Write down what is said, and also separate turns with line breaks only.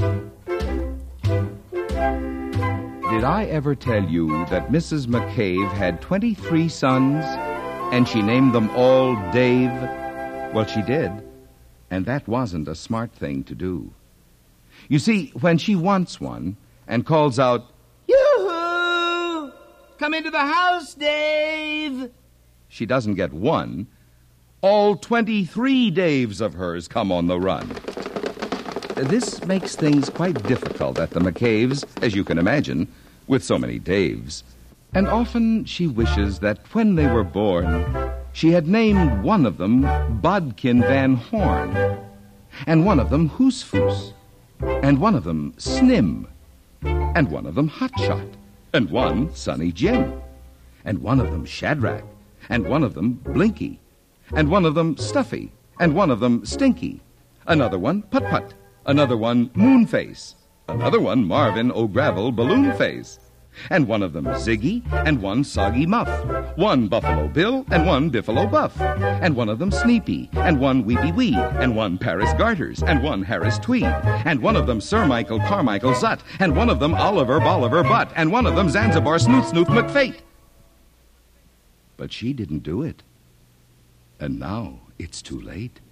Did I ever tell you that Mrs. McCabe had 23 sons, and she named them all Dave? Well, she did, and that wasn't a smart thing to do. You see, when she wants one and calls out, "Yoo-hoo! Come into the house, Dave!" she doesn't get one. All 23 Daves of hers come on the run. This makes things quite difficult at the McCaves, as you can imagine, with so many Daves. And often she wishes that when they were born, she had named one of them Bodkin Van Horn, and one of them Hoosfoos, and one of them Snim, and one of them Hotshot, and one Sonny Jim, and one of them Shadrach, and one of them Blinky, and one of them Stuffy, and one of them Stinky, another one Put-Put, another one Moonface, another one Marvin O'Gravel Balloonface, and one of them Ziggy, and one Soggy Muff, one Buffalo Bill, and one Biffalo Buff, and one of them Sneepy, and one Weepy Wee, and one Paris Garters, and one Harris Tweed, and one of them Sir Michael Carmichael Zutt, and one of them Oliver Bolivar Butt, and one of them Zanzibar Snoof McFate. But she didn't do it. And now it's too late.